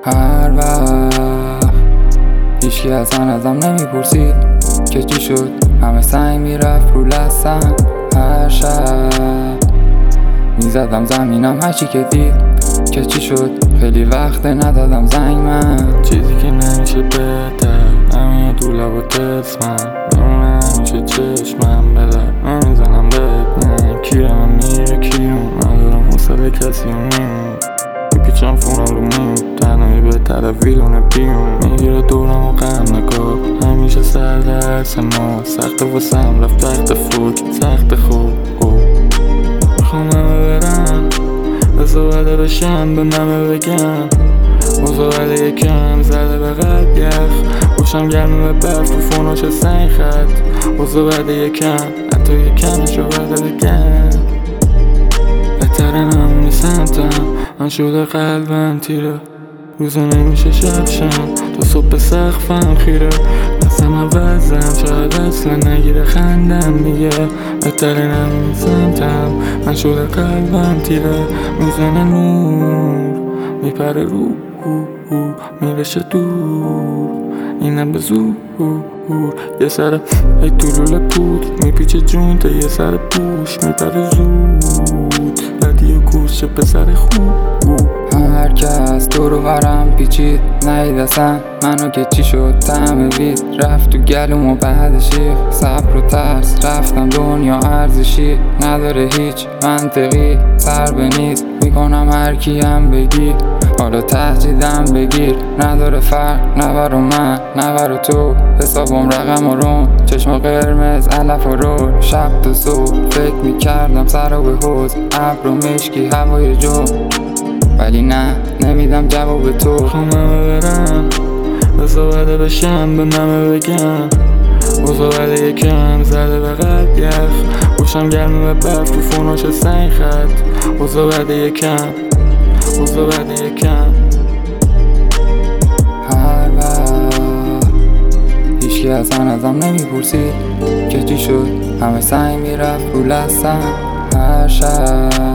هر وقت هیچکی اصلا ازم نمیپرسید که چی شد، همه سعی میرفت رو لسم. هر شب میزدم زمینم هرچی که دید که چی شد، خیلی وقت ندادم زنگ من. چیزی که نمیشه بهتر همین تو لب و تسمم، نمیشه چشمم بلد نمیزنم بهت. کیرم هم میره کیرم ندارم حوصله کسی میمون، میپیچم فونم رو مون تنهایی بهتره ویلون بیون. میگیره دورم و غم نگاه همیشه سر درس ما سخت واسم رفت تخت فوک سخت خوب. میخوام همه برم بزا بده بشم به همه بگم بزا بده یکم زده به قلب یخ باشم گرمه به برف تو فوناش سنگ خط. بزا بده یکم حتی یکمشو بده بگم بهتره نمونی سمتم. من شده قلبم تیره روزا نمیشه شبشم تا صبح سقفم خیره. دستم عوضم شاید اصلا نگیره خندم میگه بهتره نمونی سمتم. من شده قلبم تیره میزنه نور میپره رو میرشه دور اینم به زور. یه سر ای طولول پود میپیچه جون تا یه سر پوش میپره زود لدی و کوچه پسر خوب. هر کس دورو برم پیچید نهید اصلا منو که چی شد، طعم وید رفت تو گلوم و بعدشی صبر و ترس رفتم دنیا ارزشی نداره هیچ منطقی. سر به نیست میکنم هر کیم بگی حالا تهدیدم بگیر نداره فرق نه برا من نه برا تو. حسابم رقم و روم چشم قرمز علف و رول شب تا صبح فکر میکردم سر و به حوض ابر و مشکی هوای جو ولی نه نمیدم جواب تو. میخوام همه برم بزا بده بشم به همه بگم بزا بده یکم زده به قلب یخ باشم گرمه به برف تو فوناش سنگ خط. بزا بده یکم بزا بده یکم. هر وقت هیچکی اصلا ازم نمیپرسید که چی شد، همه سعی میرفت رو لسم. هر شب